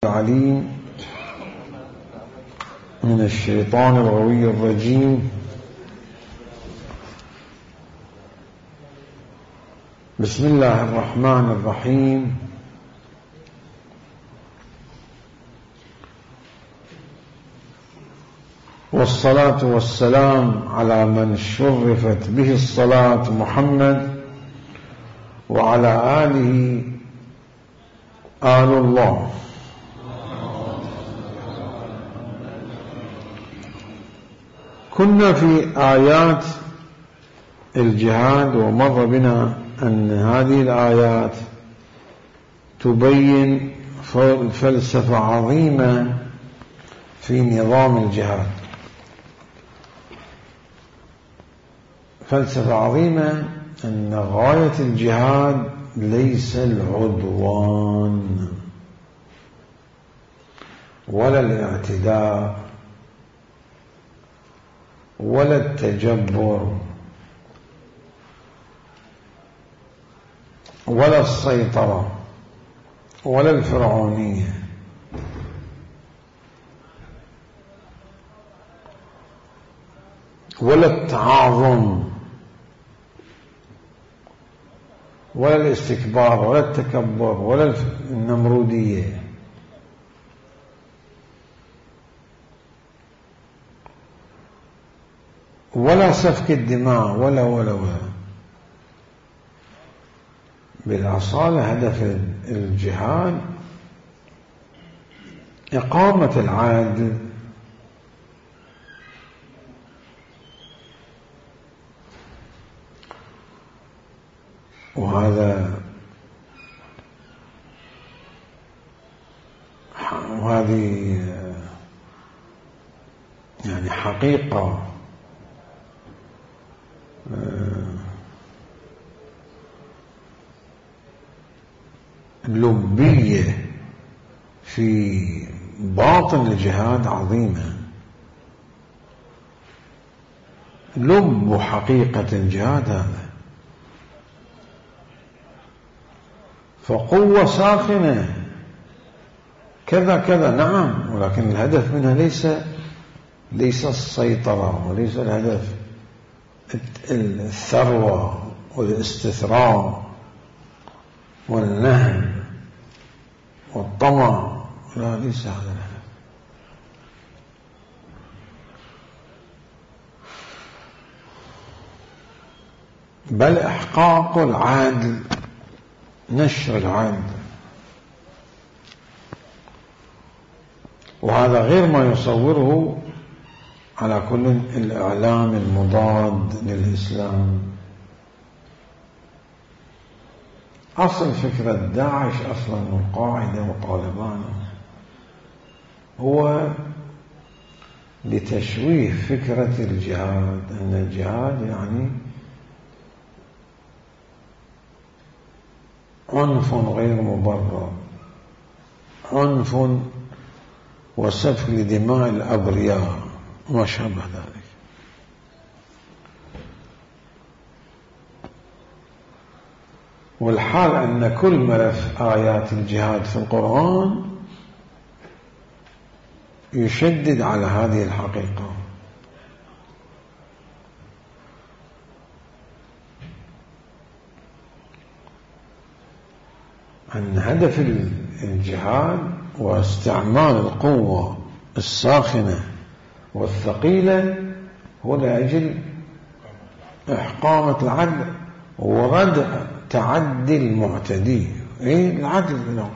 العليم من الشيطان الغوي الرجيم. بسم الله الرحمن الرحيم. والصلاة والسلام على من شرفت به الصلاة محمد وعلى آله آل الله. كنا في آيات الجهاد، ومر بنا أن هذه الآيات تبين فلسفة عظيمة في نظام الجهاد، فلسفة عظيمة أن غاية الجهاد ليس العدوان ولا الاعتداء ولا التجبر ولا السيطرة ولا الفرعونية، ولا التعاظم ولا الاستكبار ولا التكبر ولا النمرودية، ولا سفك الدماء ولا. بالأصالة هدف الجهاد إقامة العدل، وهذه يعني حقيقة لبية في باطن الجهاد عظيمة. لب حقيقة الجهاد هذا، فقوة ساخنة كذا كذا، نعم، ولكن الهدف منها ليس السيطرة، وليس الهدف الثروة والاستثراء والنهب والطمع، لا، ليس هذا الهدف. بل إحقاق العدل، نشر العدل، وهذا غير ما يصوره على كل الإعلام المضاد للإسلام. أصل فكرة داعش أصلا والقاعدة وطالبان هو لتشويه فكرة الجهاد، أن الجهاد يعني عنف غير مبرر، عنف وسفك لدماء الأبرياء وما شابه ذلك. والحال أن كل ملف آيات الجهاد في القرآن يشدد على هذه الحقيقة، أن هدف الجهاد واستعمال القوة الساخنة والثقيلة هو لأجل إحقامة العدل وردع تعدي المعتدي. العدل له،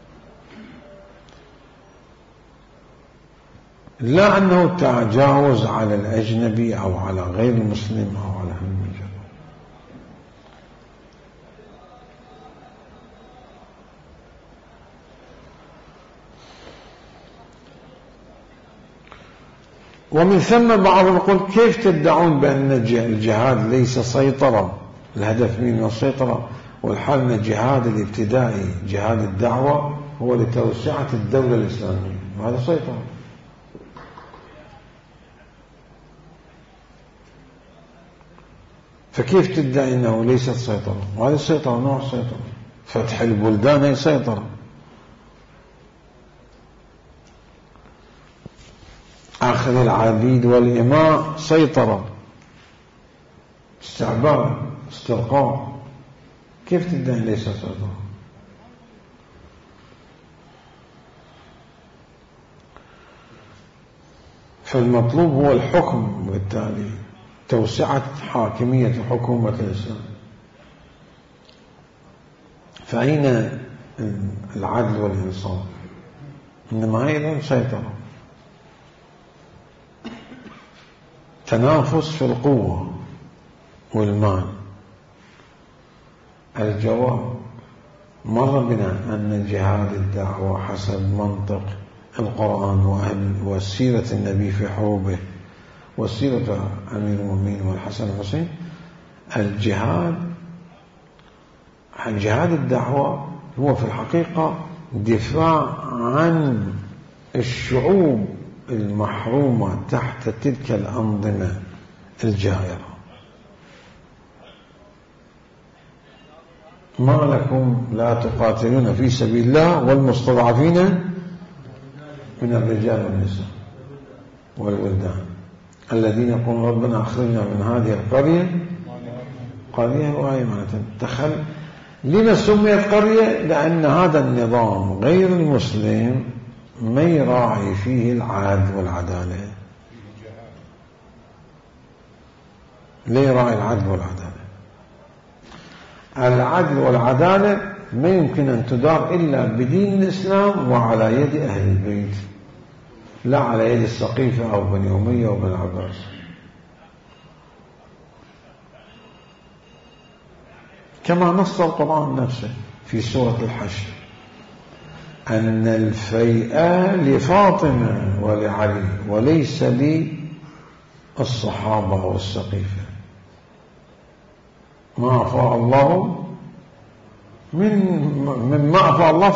لا أنه تجاوز على الأجنبي أو على غير المسلم أو على المجرد. ومن ثم بعضهم يقول: كيف تدعون بأن الجهاد ليس سيطرة؟ الهدف من السيطرة، والحال أن الجهاد الابتدائي، جهاد الدعوة، هو لتوسعة الدولة الإسلامية، وهذا سيطرة. فكيف تدعي أنه ليست سيطرة؟ وهذه السيطرة نوع سيطرة. فتح البلدان هي سيطرة. أخذ العبيد والإماء سيطرة، استعباد، استرقاء. كيف تدعي ليس سيطرة؟ فالمطلوب هو الحكم، بالتالي توسعة حاكمية حكومة الإسلام. فأين العدل والإنصاف؟ إنما هي سيطرة، تنافس في القوة والمال. الجواب: مر بنا أن جهاد الدعوة حسب منطق القرآن وسيرة النبي في حروبه وسيرة أمير المؤمنين والحسن والحسين، الجهاد الدعوة هو في الحقيقة دفاع عن الشعوب المحرومة تحت تلك الأنظمة الجائرة. ما لكم لا تقاتلون في سبيل الله والمستضعفين من الرجال والنساء والولدان الذين يقولون ربنا أخرجنا من هذه القرية قرية وآيمانة. لما سميت قرية؟ لأن هذا النظام غير المسلم ما يراعي فيه العدل والعدالة. لا يراعي العدل والعدالة. العدل والعدالة ما يمكن أن تدار إلا بدين الإسلام وعلى يد أهل البيت، لا على يد السقيفة أو بني أمية أو بني عباس. كما نص القرآن نفسه في سورة الحشر أن الفيء لفاطمة ولعلي وليس للصحابة والسقيفة. ما أفاء الله مما أفاء الله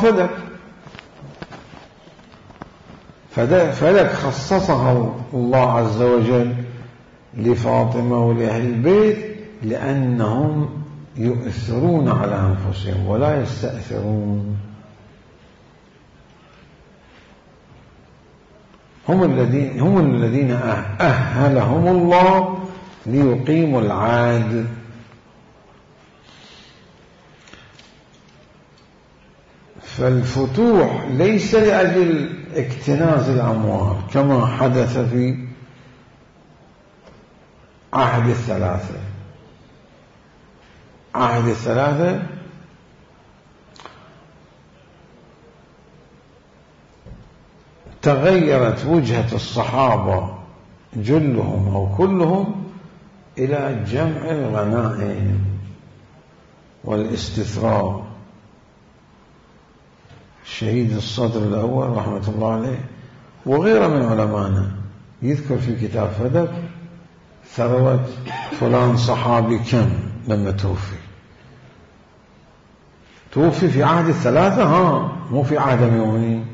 فلك خصصه الله عز وجل لفاطمة ولأهل البيت لأنهم يؤثرون على أنفسهم ولا يستأثرون. هم الذين أهلهم الله ليقيموا العدل. فالفتوح ليس لأجل اكتناز الأموال كما حدث في عهد الثلاثة. عهد الثلاثة تغيرت وجهة الصحابة جلهم أو كلهم إلى جمع الغنائم والاستثراء. الشهيد الصدر الأول رحمة الله عليه وغيره من علمائنا يذكر في كتاب فدك ثروة فلان صحابي كم لما توفي في عهد الثلاثة، مو في عهد المؤمنين.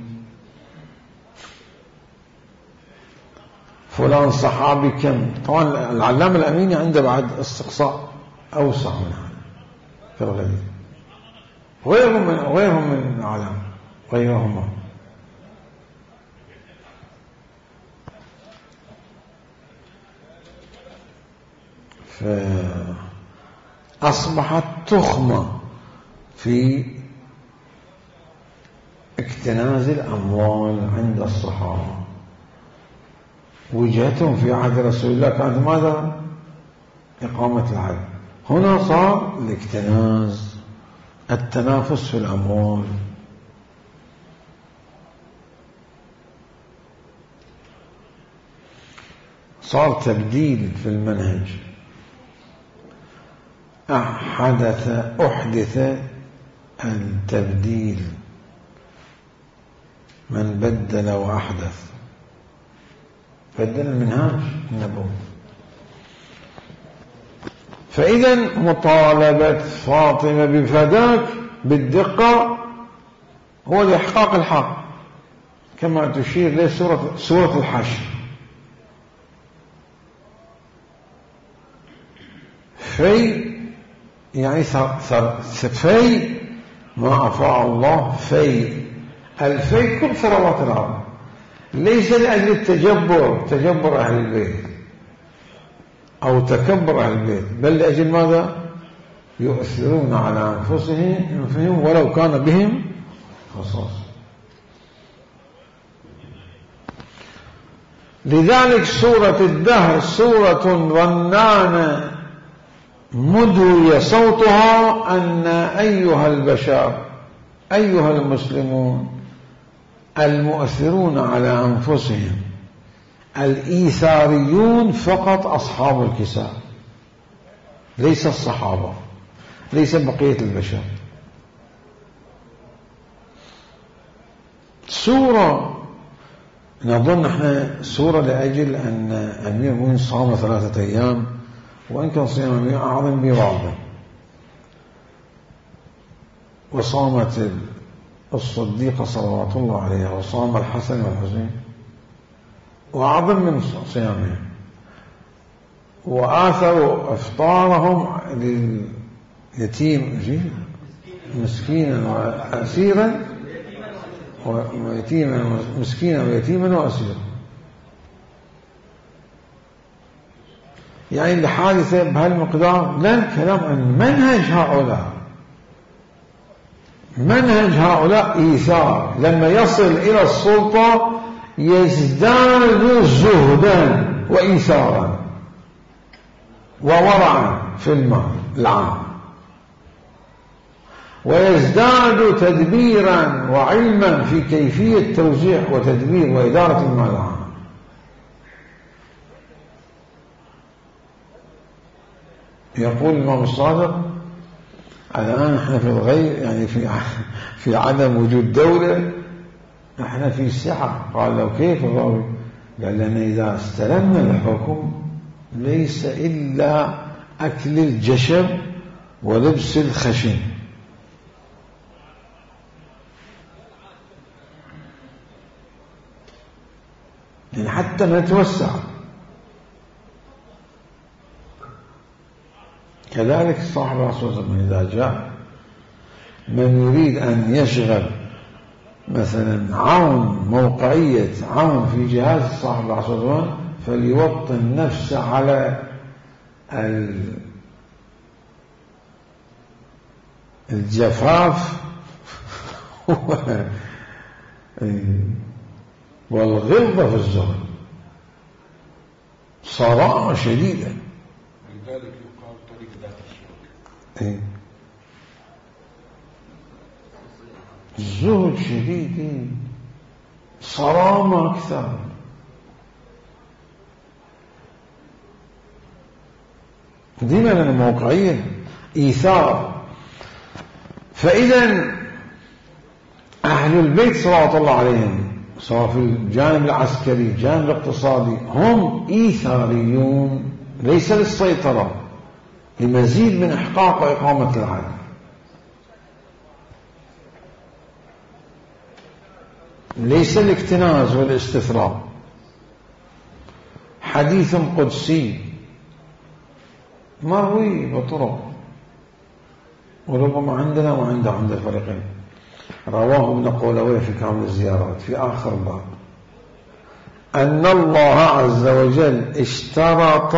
فلان صحابي كم. طبعا العلامة الأميني عنده بعد استقصاء أوسع من هذا في الغدير. غيرهم من العلامة غيرهما. فأصبحت تخمة في اكتناز الأموال عند الصحابة. وجهتهم في عهد رسول الله كانت ماذا؟ إقامة العدل. هنا صار الاكتناز، التنافس في الأموال. صار تبديل في المنهج. أحدث التبديل. من بدل وأحدث بدل المنهاج النبوي. فإذا مطالبة فاطمة بفداك بالدقة هو لإحقاق الحق كما تشير له سورة الحشر. في يعني ما أفاء الله في الفي كل ثروات الأرض. ليس لأجل التجبر، تجبر أهل البيت أو تكبر أهل البيت، بل لأجل ماذا؟ يؤثرون على أنفسهم ولو كان بهم خصاصة. لذلك سورة الدهر سورة رنانة مدوي صوتها أن أيها البشر أيها المسلمون المؤثرون على أنفسهم الإيثاريون فقط أصحاب الكساء، ليس الصحابة، ليس بقية البشر. سورة نظن احنا سورة لأجل أن أمير المؤمنين صام 3 أيام، وإن كان صيام أمير أعظم ببعضه، وصامت الصديقة صلوات الله عليها، وصام الحسن والحسين وأعظم من صيامهم، وآثروا إفطارهم لليتيم مسكينا وأسيرا ويتيما مسكينا ويتيما وأسيرا، يعني الحادثة بهالمقدار. لا الكلام عن منهج هؤلاء إيثار، لما يصل إلى السلطة يزداد زهدا وإيثارا وورعا في المال العام، ويزداد تدبيرا وعلما في كيفية توزيع وتدبير وإدارة المال العام. يقول الإمام الصادق الآن احنا في الغير، يعني في عدم وجود دولة، احنا في سعة. قال له كيف الراوي؟ قال لنا إذا استلمنا الحكم ليس إلا أكل الجشب ولبس الخشن، يعني حتى نتوسع. كذلك صاحب رسول الله إذا جاء من يريد أن يشغل مثلا عون، موقعية عون في جهاز صاحب رسول الله، فليوطن نفسه على الجفاف والغلظة في الزهد، صراحة شديدة. لذلك يقال طريق ذات الشوك. الزهد شديد، صرامة أكثر. ديما الموقعية إيثار. فإذا أهل البيت صلوات الله عليهم سواء في الجانب العسكري الجانب الاقتصادي هم إيثاريون، ليس للسيطرة، لمزيد من إحقاق وإقامة العدل. ليس الاكتناز والاستثراء. حديث قدسي مروي بطرق، وربما عندنا وعند الفريقين. رواه ابن قولويه في كامل الزيارات في آخر الباب أن الله عز وجل اشترط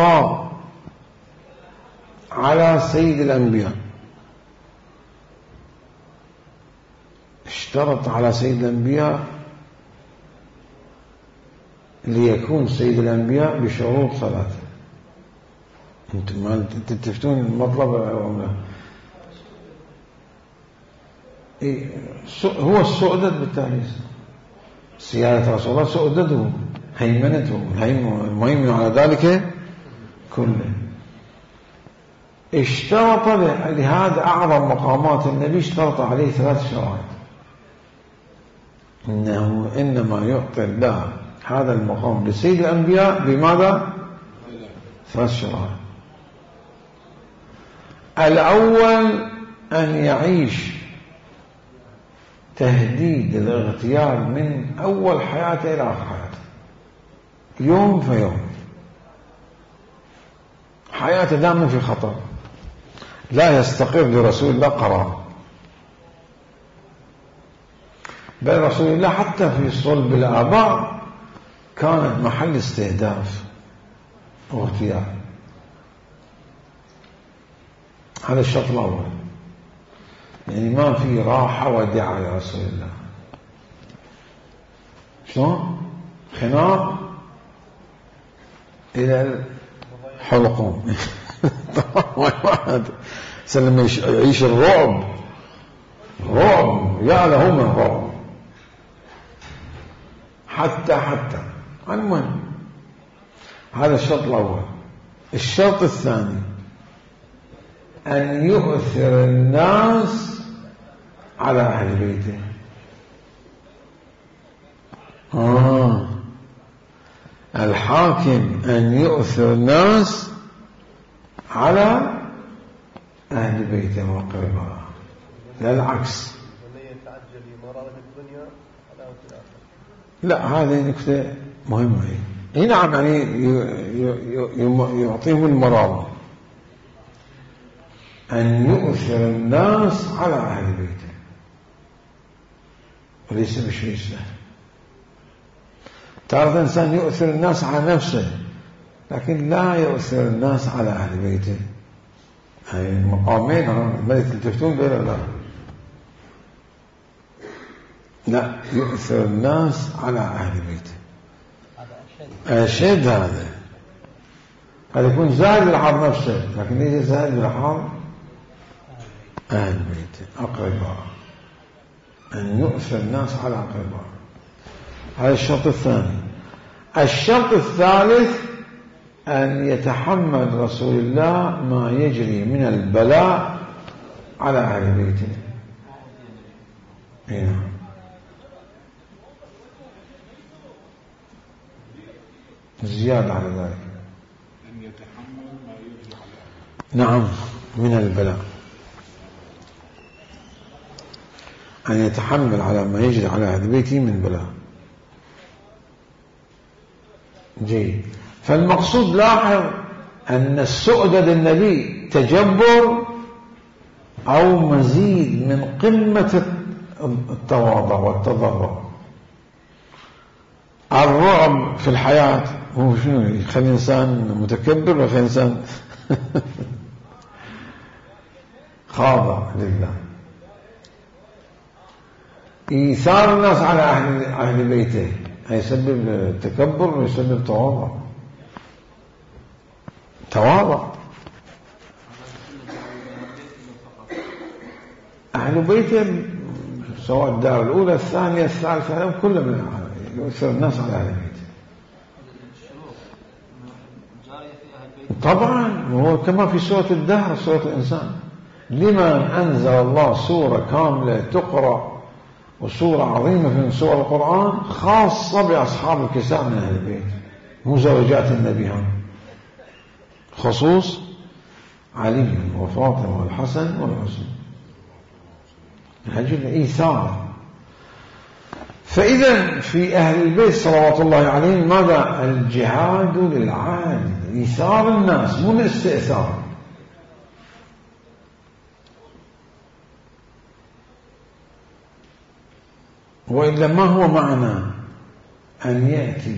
على سيد الأنبياء، اشترط على سيد الأنبياء ليكون سيد الأنبياء بشروط 3. أنتم ما تتفتون المطلب أو لا؟ هو السؤدد بالتالي، سيادة رسول الله سؤدده، هيمنته، المهم على ذلك كله. اشترط لهذا أعظم مقامات النبي، اشترط عليه 3 شرائط. إنه إنما يعطي الله هذا المقام لسيد الأنبياء بماذا؟ 3 شرائط. الأول أن يعيش تهديد الاغتيال من أول حياته إلى آخر حياته، يوم فيوم، حياته دائما في خطر، لا يستقر لرسول الله قرار. بل رسول الله حتى في صلب الآباء كانت محل استهداف واغتيال. هذا الشرط الأول، يعني ما في راحة ودعا لرسول الله. شلون؟ خناق إلى الحلقوم. واحد سلم يعيش الرعب، رعب يا له من رعب. حتى المهم هذا الشرط الأول. الشرط الثاني أن يؤثر الناس على أهل بيته. الحاكم أن يؤثر الناس على أهل بيته وقربه، لا العكس. لا، هذه نكتة مهمة. نعم، يعني يعطيهم المرارة. أن يؤثر الناس على أهل بيته، وليس بشيء سهل. تارة إنسان يؤثر الناس على نفسه، لكن لا يؤثر الناس على أهل بيته. هاي مقامين ما تلتفتون بلا لا، يؤثر الناس على أهل بيته. أشد هذا يكون زائد بالحال نفسه، لكن ليس زائد بالحال أهل بيته أقرباء. أن يؤثر الناس على أقرباء، هذا الشرط الثاني. الشرط الثالث أن يتحمل رسول الله ما يجري من البلاء على أهل بيته. نعم. زيادة على ذلك، أن يتحمل ما يجري على نعم من البلاء، أن يتحمل على ما يجري على أهل بيته من بلاء. جيد. فالمقصود لاحظ أن السؤدد النبي تجبر أو مزيد من قمة التواضع والتضرع. الرعب في الحياة هو شنو؟ يخلي إنسان متكبر ويخلي إنسان خاضع لله. إيثار الناس على أهل بيته يسبب تكبر ويسبب تواضع. أهل بيته سواء الدار الأولى الثانية الثالثة كلهم يؤثر الناس على أهل بيته. طبعا وهو كما في سورة الدهر سورة الإنسان. لمن أنزل الله سورة كاملة تقرأ وسورة عظيمة من سور القرآن خاصة بأصحاب الكساء من أهل البيت، مو زوجات النبي هم، خصوص علي وفاطمة والحسن والحسين، أجل إيثار. فإذا في أهل البيت صلوات الله عليهم ماذا؟ الجهاد للعادل، إيثار الناس مو الاستئثار. وإلا ما هو معنى أن يأتي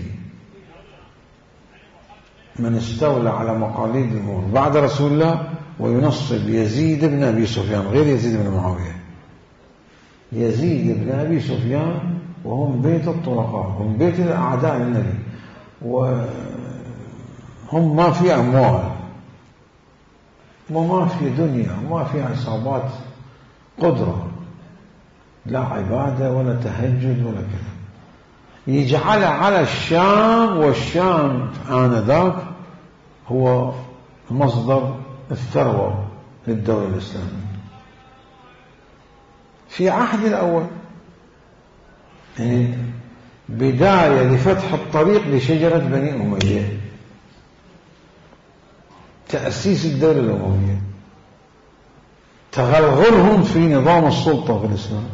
من استولى على مقاليد الأمور بعد رسول الله وينصب يزيد بن أبي سفيان غير يزيد بن معاوية، يزيد بن أبي سفيان وهم بيت الطلقاء، هم بيت الأعداء النبي، وهم ما في أموال وما في دنيا وما في عصابات قدرة، لا عبادة ولا تهجد ولا كذا، يجعل على الشام، والشام آنذاك هو مصدر الثروة للدولة الإسلامية في عهد الأول، يعني بداية لفتح الطريق لشجرة بني أمية، تأسيس الدولة الأموية، تغلغلهم في نظام السلطة في الإسلام.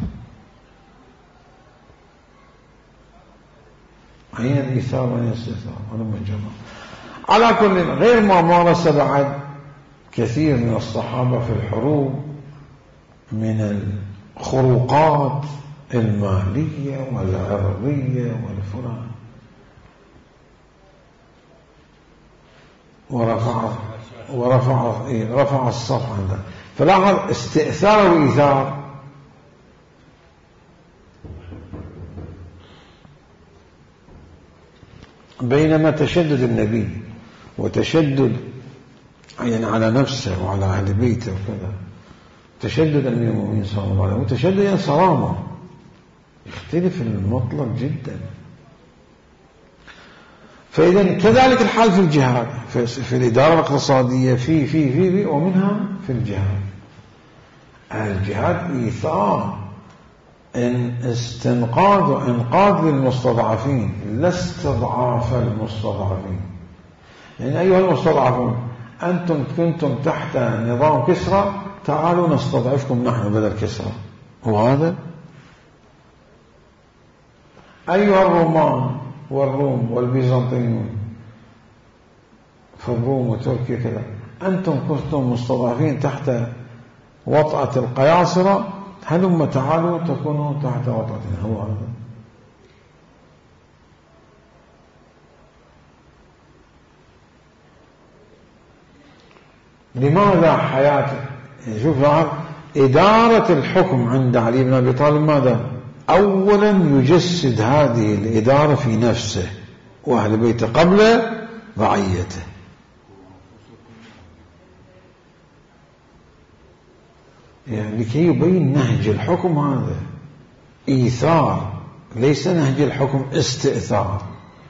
أين الإيثار وأين الاستئثار؟ ولما جمع على كل، غير ما مارس بعد كثير من الصحابة في الحروب من الخروقات المالية والعرضية والفلان، رفع الصف عنده. فلاحظ استئثار وإيثار. بينما تشدد النبي وتشدد يعني على نفسه وعلى أهل بيته وكذا، تشدد أمير المؤمنين صلى الله عليه وسلم وتشدد صرامة، يختلف المطلق جدا. فإذا كذلك الحال في الجهاد، في الإدارة الاقتصادية، في ومنها في الجهاد. الجهاد إيثار، استنقاذ وإنقاذ للمستضعفين، لا استضعاف المستضعفين. يعني أيها المستضعفون، أنتم كنتم تحت نظام كسرى، تعالوا نستضعفكم نحن بدل كسرى. وهذا أيها الرومان والروم والبيزنطيون، فالروم وتركيا كذا، أنتم كنتم مستضعفين تحت وطأة القياصرة، هلما تعالوا تكونوا تحت وطأتنا. هو هذا. لماذا حياته؟ شوف إدارة الحكم عند علي بن أبي طالب ماذا؟ أولا يجسد هذه الإدارة في نفسه وأهل بيته قبل رعيته. يعني لكي يبين نهج الحكم هذا إيثار، ليس نهج الحكم استئثار.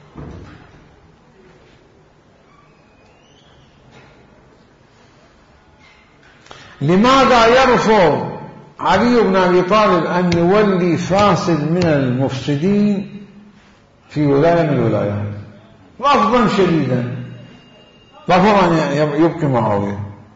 لماذا يرفض علي بن أبي طالب أن يولي فاسد من المفسدين في ولاية من الولايات؟ رفضا شديدا، رفض أن يبقي معاوية.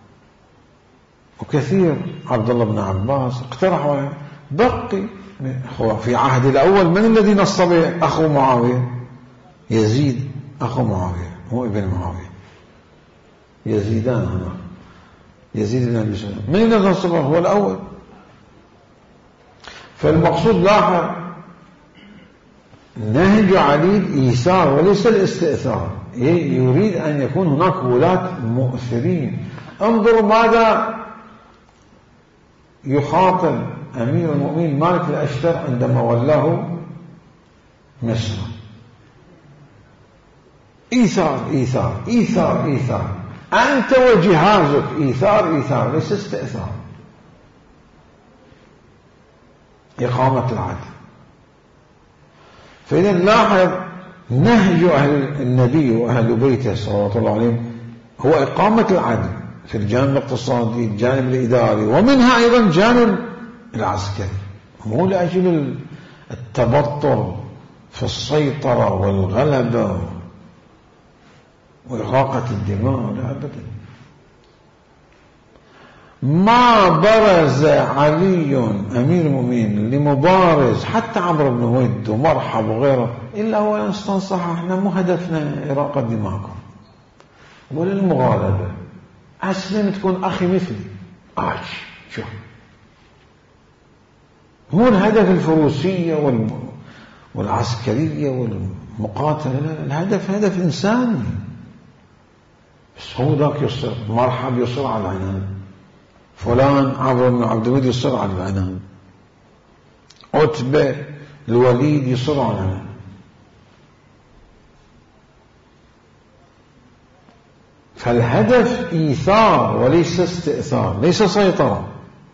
وكثير عبد الله بن عباس اقترحوا بقي. في عهد الأول من الذي نص به؟ أخو معاوية، يزيد أخو معاوية، هو ابن معاوية، يزيدان هنا، يزيد بن أبي سفيان. من الذي نص به؟ هو الأول. فالمقصود لاحظ نهج علي الإيثار وليس الاستئثار. يريد أن يكون هناك ولاة مؤثرين. انظروا ماذا يخاطب أمير المؤمنين مالك الأشتر عندما ولاه مصر. إيثار إيثار إيثار إيثار، أنت وجهازك إيثار إيثار، ليس استئثار. إقامة العدل. فإذا لاحظ نهج أهل النبي وأهل بيته صلوات الله عليهم هو إقامة العدل في الجانب الاقتصادي، الجانب الإداري، ومنها أيضا الجانب العسكري، مو لأجل التبطل في السيطرة والغلبة وإراقة الدماء، لا أبدا. ما برز علي أمير المؤمنين لمبارز حتى عمرو بن ود ومرحب وغيره إلا هو استنصح: احنا مو هدفنا إراقة دماءكم ولا المغالبة، أسلم تكون أخي مثلي. شوف، مو الهدف الفروسية والعسكرية والمقاتلة، لا، الهدف هدف إنساني. بس هو ذاك يصر، مرحب يصر على العنان، فلان عمرو بن عبد الود يصر على العنان، عتبة الوليد يصر على العنان. فالهدف إيثار وليس استئثار، ليس سيطرة.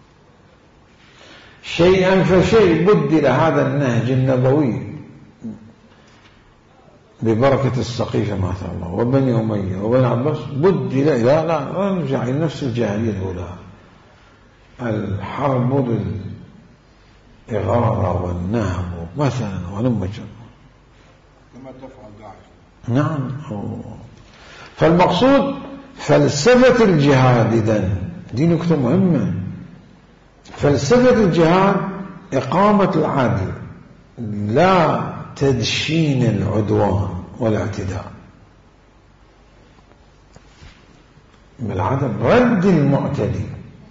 شيئا فشيء بدل هذا النهج النبوي ببركة السقيفة ما شاء الله وبني أمية وبني عباس، بدل لا نرجع إلى نفس الجاهلية الأولى، الحرب للإغارة والنهب مثلا ونمجر كما تفعل داعش. نعم. فالمقصود فلسفة الجهاد، إذن دي نكتة مهمة. فلسفة الجهاد إقامة العدل، لا تدشين العدوان والاعتداء، بالعدل رد المعتدي.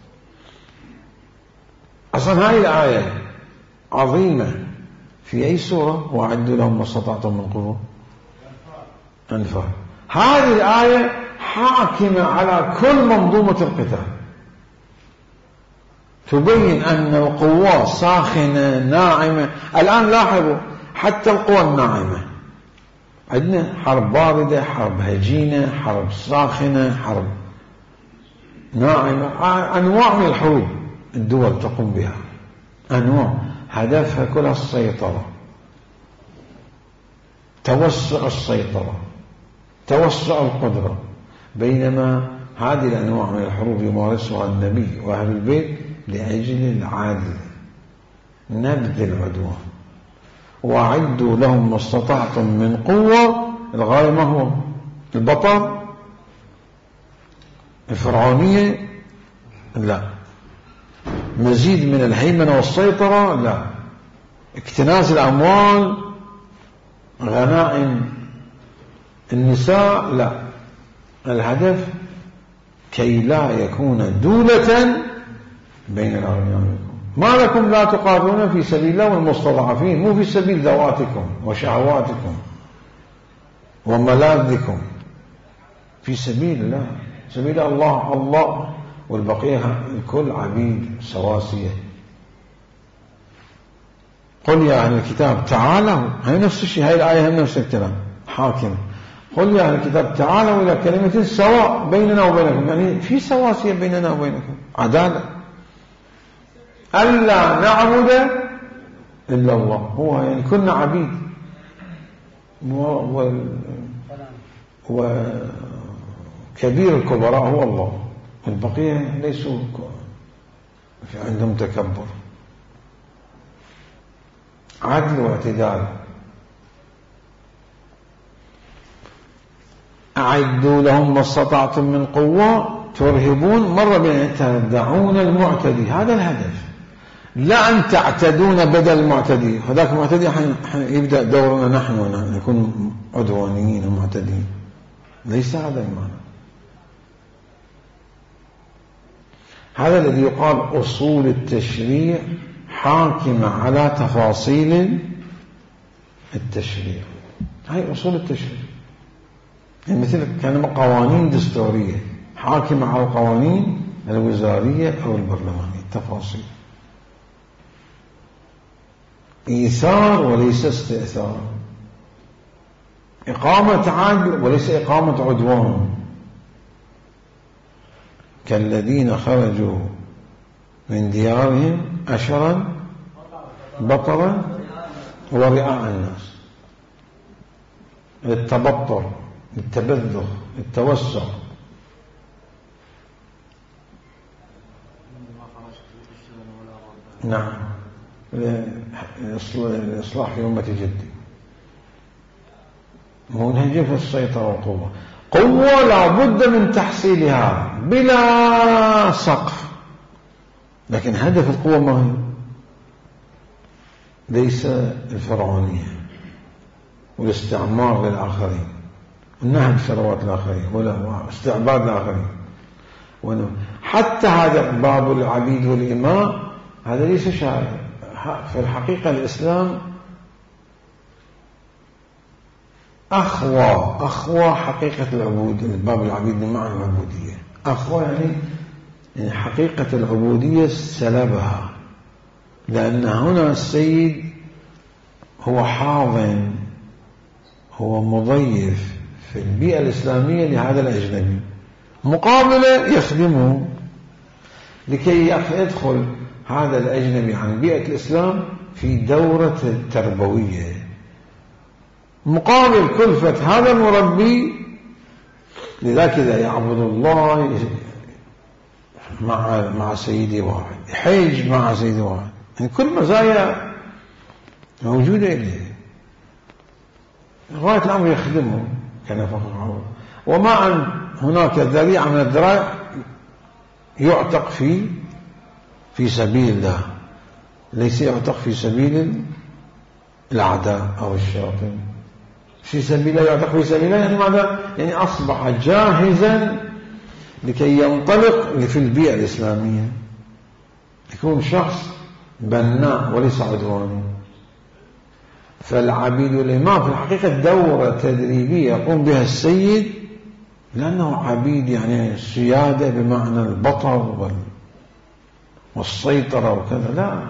أصلا هاي الآية عظيمة في أي سورة؟ وأعدوا لهم ما استطعتم من قوة. أنفال. هذه الآية حاكمة على كل منظومة القتال، تبين أن القوة ساخنة ناعمة. الآن لاحظوا حتى القوى الناعمة، عندنا حرب باردة، حرب هجينة، حرب ساخنة، حرب ناعمة، أنواع من الحروب الدول تقوم بها، أنواع هدفها كلها السيطرة، توسع السيطرة، توسع القدرة. بينما هذه الأنواع من الحروب يمارسها النبي وأهل البيت لأجل العدل، نبذ العدوان. وأعدوا لهم ما استطعتم من قوة. الغاية ما هو؟ البطل الفرعونية؟ لا. مزيد من الهيمنة والسيطرة؟ لا. اكتناز الأموال، غنائم النساء؟ لا. الهدف كي لا يكون دولة بين الأغنياء منكم. ما لكم لا تقاتلون في سبيل الله والمستضعفين، مو في سبيل ذواتكم وشهواتكم وملاذكم، في سبيل الله، سبيل الله، والبقية الكل عبيد سواسية. قل يا أهل الكتاب تعالوا، هي نفس الشيء، هاي الآية هم نفس الكلام، حاكم. قل يا أهل الكتاب تعالوا إلى كلمة سواء بيننا وبينكم، يعني في سواسية بيننا وبينكم، عدالة، ألا نعبد إلا الله. هو يعني كنا عبيد، وكبير الكبراء هو الله، البقية ليسوا عندهم تكبر، عدل واعتدال. أعدوا لهم ما استطعتم من قوة ترهبون، مرة بين تدعون المعتدي، هذا الهدف، لا أن تعتدون بدل المعتدي. هذاك المعتدي يبدأ دورنا نحن نكون عدوانيين ومعتدين، ليس هذا المعنى. هذا الذي يقال أصول التشريع حاكمة على تفاصيل التشريع، هاي أصول التشريع. يعني مثل كان قوانين دستورية حاكمة على القوانين الوزارية أو البرلمانية، التفاصيل، إيثار وليس استئثار، إقامة عدل وليس إقامة عدوان، كالذين خرجوا من ديارهم أشرا بطرا ورئاء الناس، التبطر، التبذر، التوسع. نعم، الإصلاح في أمة جدي، منهجة في السيطرة والقوة. قوة لا بد من تحصيلها بلا سقف، لكن هدف القوة ما هو؟ ليس الفرعونية والاستعمار للآخرين، النهب ثروات الآخرين ولا استعباد الآخرين. حتى هذا باب العبيد والإماء هذا ليس شائع في الحقيقة. الإسلام أخوى حقيقة العبود، باب العبيد مع العبودية، أخوى يعني حقيقة العبودية سلبها، لأن هنا السيد هو حاضن، هو مضيف في البيئة الإسلامية لهذا الأجنبي، مقابلة يخدمه لكي يدخل هذا الأجنبي عن بيئة الإسلام في دورة التربوية، مقابل كلفة هذا المربي. لذلك إذا يعبد الله مع سيدي واحد، يحج مع سيدي واحد، يعني كل مزايا موجودة إليه، غاية الأمر يخدمه كنفقه. وما أن هناك ذريعة من الذرائع يعتق في سبيل الله، ليس يعتق في سبيل الأعداء أو الشياطين. في سبيل الله يعتق في سبيل الله يعني ماذا؟ يعني أصبح جاهزا لكي ينطلق في البيئة الإسلامية، يكون شخص بناء وليس عدواني. فالعبيد والإماء في الحقيقة دورة تدريبية يقوم بها السيد لأنه عبيد يعني السيادة بمعنى البطر والسيطرة وكذا، لا،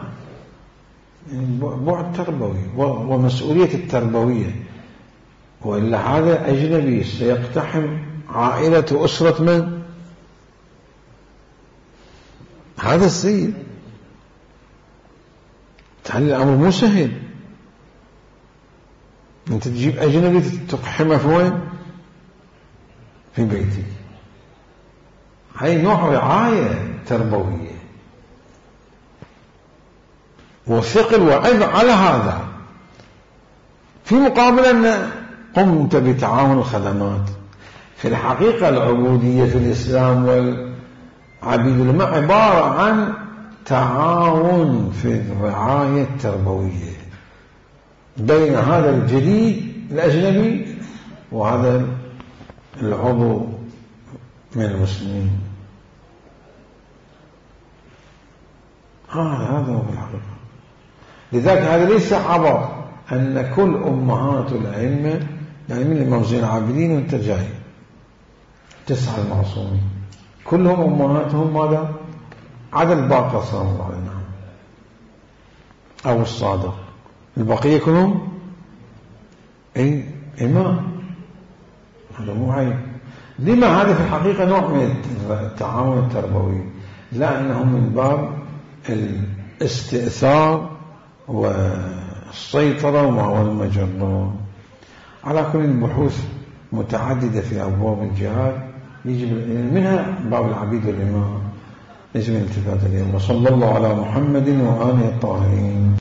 بعد تربوي ومسؤولية التربوية، وإلا هذا أجنبي سيقتحم عائلة وأسرة من؟ هذا السيد. هل الأمر مو سهل؟ أنت تجيب أجنبي تقحمه في وين؟ في بيتك. هاي نوع رعاية تربوية وثقل وعظ على هذا، في مقابل أن قمت بتعاون الخدمات. في الحقيقة العبودية في الإسلام والعبيد لما عبارة عن تعاون في الرعاية التربوية بين هذا الجديد الأجنبي وهذا العضو من المسلمين. هذا هو الحقيقة. لذلك هذا ليس عبط أن كل أمهات الأئمة، يعني من الإمام زين العابدين وانت جاي 9 المعصومين كلهم أمهاتهم ماذا؟ عدا الباقر صلى الله عليه وسلم أو الصادق، البقية كلهم أي إمام. هذا مو عيب. لما هذا في الحقيقة نوع من التعاون التربوي، لا أنه من باب الاستئثار والسيطرة وما المجرون. على كل البحوث متعددة في أبواب الجهاد يجب منها باب العبيد والإمام يجب الالتفات إليه. وصلى الله على محمد وآله الطاهرين.